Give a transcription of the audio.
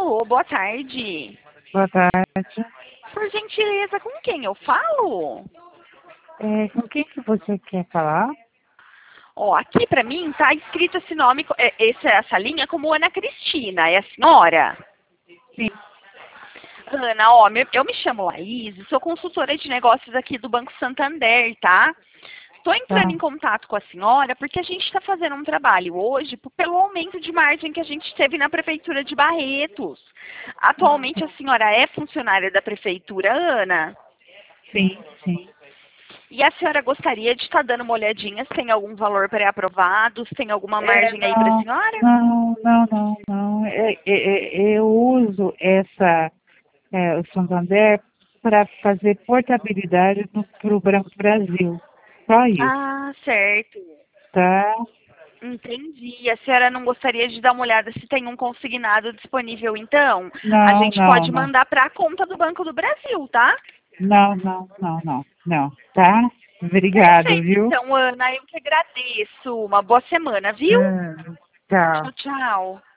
Alô, boa tarde. Boa tarde. Por gentileza, com quem eu falo? Com quem que você quer falar? Ó, aqui pra mim tá escrito esse nome, essa linha como Ana Cristina, é a senhora? Sim. Ana, ó, eu me chamo Laís, sou consultora de negócios aqui do Banco Santander, tá? Estou entrando Tá. em contato com a senhora porque a gente está fazendo um trabalho hoje pelo aumento de margem que a gente teve na Prefeitura de Barretos. Atualmente a senhora é funcionária da Prefeitura, Ana? Sim, sim. E a senhora gostaria de estar dando uma olhadinha se tem algum valor pré-aprovado, se tem alguma margem aí para a Não, senhora? não. Eu uso o Santander para fazer portabilidade para o Banco do Brasil. Só isso, Ah, certo. tá? Entendi. A senhora não gostaria de dar uma olhada se tem um consignado disponível, então? A Não, gente não, pode não. mandar para a conta do Banco do Brasil, tá? Não, tá? Obrigado, Perfeito, viu? então, Ana. Eu que agradeço. Uma boa semana, viu? Tchau. Tchau, tchau.